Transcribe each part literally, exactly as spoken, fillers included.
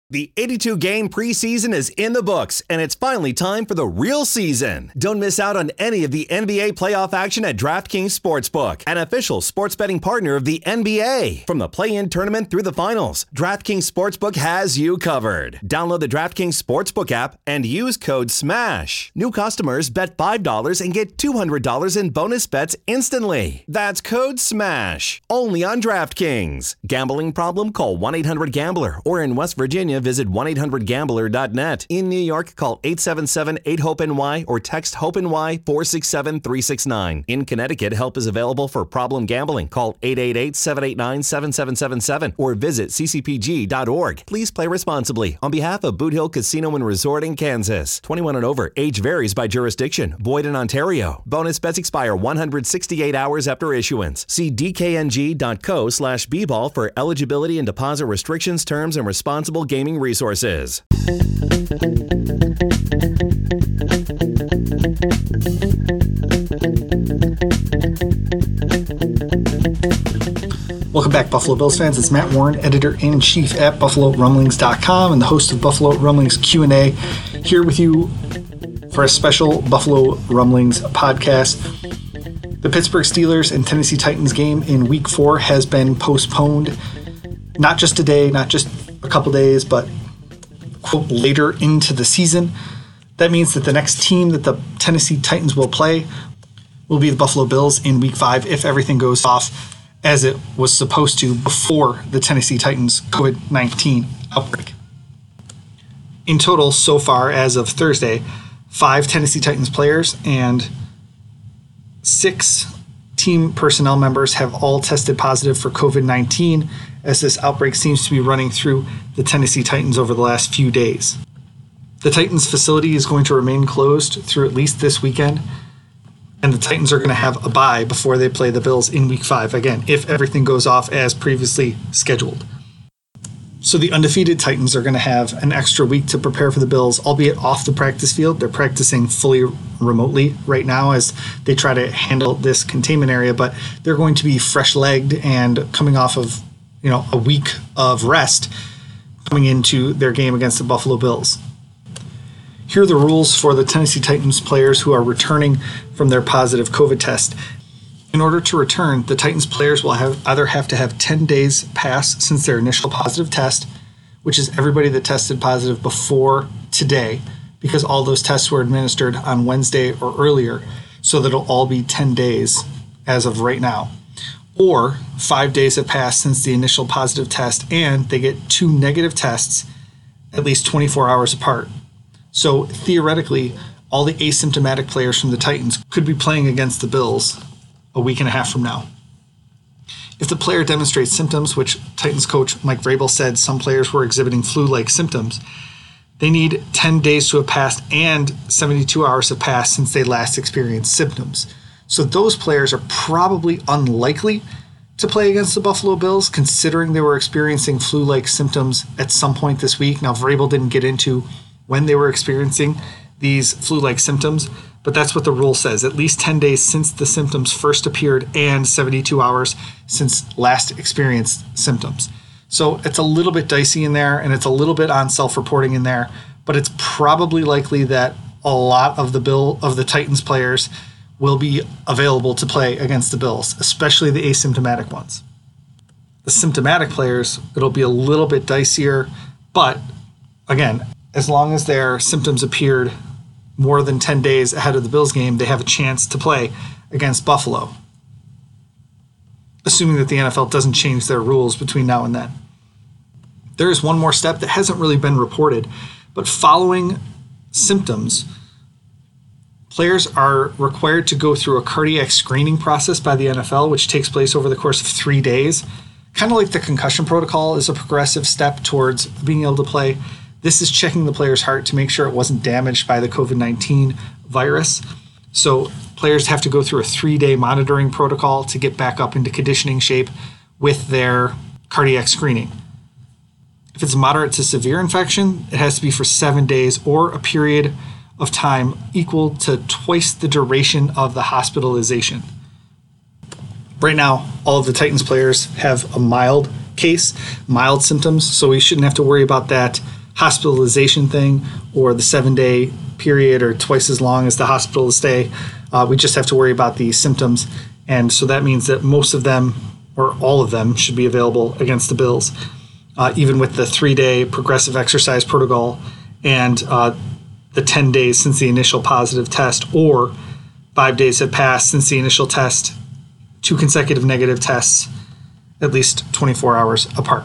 The eighty-two game preseason is in the books, and it's finally time for the real season. Don't miss out on any of the N B A playoff action at DraftKings Sportsbook, an official sports betting partner of the N B A. From the play-in tournament through the finals, DraftKings Sportsbook has you covered. Download the DraftKings Sportsbook app and use code SMASH. New customers bet five dollars and get two hundred dollars in bonus bets instantly. That's code SMASH. Only on DraftKings. Gambling problem? Call one eight hundred gambler, or in West Virginia, visit one eight hundred gambler dot net. In New York, call eight seven seven eight hope N Y or text HOPE-NY four six seven three six nine. In Connecticut, help is available for problem gambling. Call eight eight eight seven eight nine seven seven seven seven or visit c c p g dot org. Please play responsibly. On behalf of Boot Hill Casino and Resort in Kansas. twenty-one and over. Age varies by jurisdiction. Void in Ontario. Bonus bets expire one hundred sixty-eight hours after issuance. See d k n g dot co slash b ball for eligibility and deposit restrictions, terms, and responsible gaming resources. Welcome back, Buffalo Bills fans. It's Matt Warren, editor-in-chief at buffalo rumblings dot com and the host of Buffalo Rumblings Q and A, here with you for a special Buffalo Rumblings podcast. The Pittsburgh Steelers and Tennessee Titans game in Week four has been postponed. Not just a day, not just a couple days, but quote, later into the season. That means that the next team that the Tennessee Titans will play will be the Buffalo Bills in Week five if everything goes off as it was supposed to before the Tennessee Titans covid nineteen outbreak. In total, so far as of Thursday, five Tennessee Titans players and six team personnel members have all tested positive for covid nineteen, as this outbreak seems to be running through the Tennessee Titans over the last few days. The Titans facility is going to remain closed through at least this weekend, and the Titans are going to have a bye before they play the Bills in Week five, again, if everything goes off as previously scheduled. So the undefeated Titans are going to have an extra week to prepare for the Bills, albeit off the practice field. They're practicing fully remotely right now as they try to handle this containment area, but they're going to be fresh-legged and coming off of you know, a week of rest coming into their game against the Buffalo Bills. Here are the rules for the Tennessee Titans players who are returning from their positive COVID test. In order to return, the Titans players will have either have to have ten days pass since their initial positive test, which is everybody that tested positive before today, because all those tests were administered on Wednesday or earlier, so that it'll all be ten days as of right now. Or five days have passed since the initial positive test, and they get two negative tests at least twenty-four hours apart. So theoretically, all the asymptomatic players from the Titans could be playing against the Bills a week and a half from now. If the player demonstrates symptoms, which Titans coach Mike Vrabel said some players were exhibiting flu-like symptoms, they need ten days to have passed and seventy-two hours have passed since they last experienced symptoms. So those players are probably unlikely to play against the Buffalo Bills, considering they were experiencing flu-like symptoms at some point this week. Now, Vrabel didn't get into when they were experiencing these flu-like symptoms, but that's what the rule says. At least ten days since the symptoms first appeared and seventy-two hours since last experienced symptoms. So it's a little bit dicey in there, and it's a little bit on self-reporting in there, but it's probably likely that a lot of the Bill of the Titans players will be available to play against the Bills, especially the asymptomatic ones. The symptomatic players, it'll be a little bit dicier, but again, as long as their symptoms appeared more than ten days ahead of the Bills game, they have a chance to play against Buffalo, assuming that the N F L doesn't change their rules between now and then. There is one more step that hasn't really been reported, but following symptoms, players are required to go through a cardiac screening process by the N F L, which takes place over the course of three days. Kind of like the concussion protocol is a progressive step towards being able to play. This is checking the player's heart to make sure it wasn't damaged by the covid nineteen virus. So players have to go through a three-day monitoring protocol to get back up into conditioning shape with their cardiac screening. If it's moderate to severe infection, it has to be for seven days or a period of time equal to twice the duration of the hospitalization. Right now, all of the Titans players have a mild case, mild symptoms, so we shouldn't have to worry about that hospitalization thing or the seven-day period or twice as long as the hospital stay. Uh, we just have to worry about the symptoms, and so that means that most of them, or all of them, should be available against the Bills, uh, even with the three-day progressive exercise protocol and uh, the ten days since the initial positive test, or five days have passed since the initial test, two consecutive negative tests, at least twenty-four hours apart.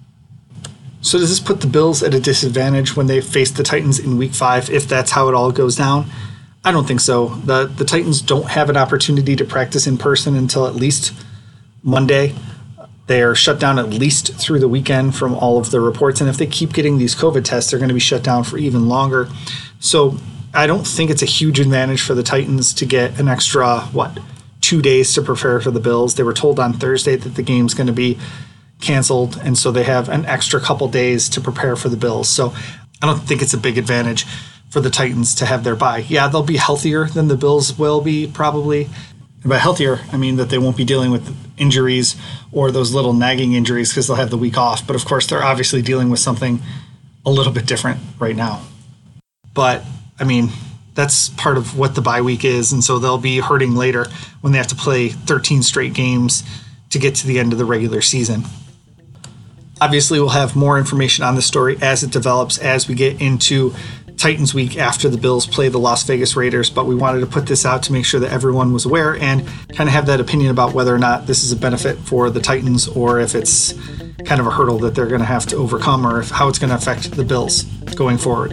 So does this put the Bills at a disadvantage when they face the Titans in week five, if that's how it all goes down? I don't think so. The, the Titans don't have an opportunity to practice in person until at least Monday. They are shut down at least through the weekend from all of the reports. And if they keep getting these COVID tests, they're going to be shut down for even longer. So I don't think it's a huge advantage for the Titans to get an extra, what, two days to prepare for the Bills. They were told on Thursday that the game's going to be canceled, and so they have an extra couple days to prepare for the Bills. So I don't think it's a big advantage for the Titans to have their bye. Yeah, they'll be healthier than the Bills will be, probably. And by healthier, I mean that they won't be dealing with injuries or those little nagging injuries because they'll have the week off. But of course, they're obviously dealing with something a little bit different right now. But, I mean, that's part of what the bye week is, and so they'll be hurting later when they have to play thirteen straight games to get to the end of the regular season. Obviously, we'll have more information on the story as it develops as we get into Titans week after the Bills play the Las Vegas Raiders, but we wanted to put this out to make sure that everyone was aware and kind of have that opinion about whether or not this is a benefit for the Titans or if it's kind of a hurdle that they're going to have to overcome, or if, how it's going to affect the Bills going forward.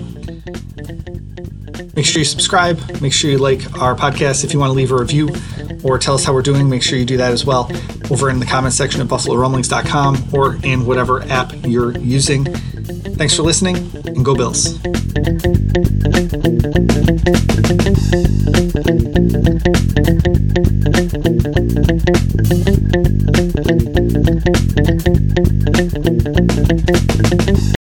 Make sure you subscribe. Make sure you like our podcast. If you want to leave a review or tell us how we're doing, make sure you do that as well over in the comment section at buffalo rumblings dot com or in whatever app you're using. Thanks for listening, and go Bills.